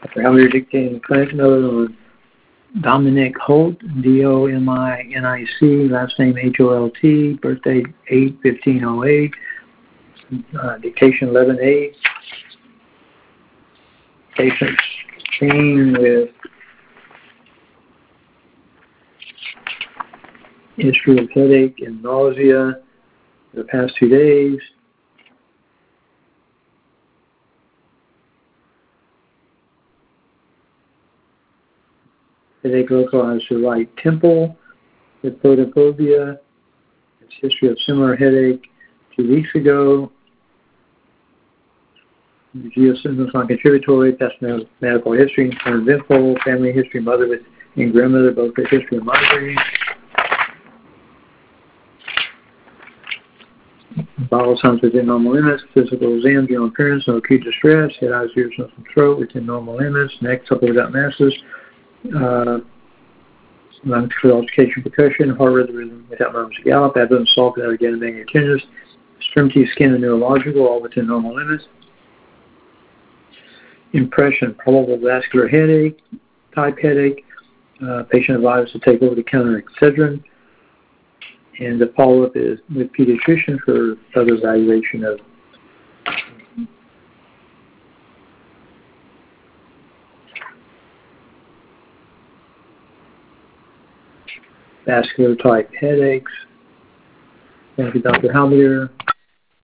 Dr. Halmir dictating clinic note on Dominic Holt, D-O-M-I-N-I-C, last name H-O-L-T, birthday 8/15/08, dictation 11/8. Patient seen with history of headache and nausea the past 2 days. Headache localized to right temple with photophobia. Its history of similar headache 2 weeks ago. Geosymptoms non-contributory, past medical history, uneventful, family history, mother and grandmother, both with history of migraine. Bowel sounds within normal limits, physical exam, general appearance, no acute distress, head, eyes, ears, nose, and throat within normal limits, neck, supple without masses, non-control altercation, percussion, heart rhythm without murmurs of gallop, abdomen soft without again banging tenderness, extremity, skin, and neurological, all within normal limits. Impression, probable vascular headache, type headache, patient advised to take over-the-counter Excedrin, and the follow-up is with pediatrician for further evaluation of vascular type headaches. Thank you, Dr. Halmir.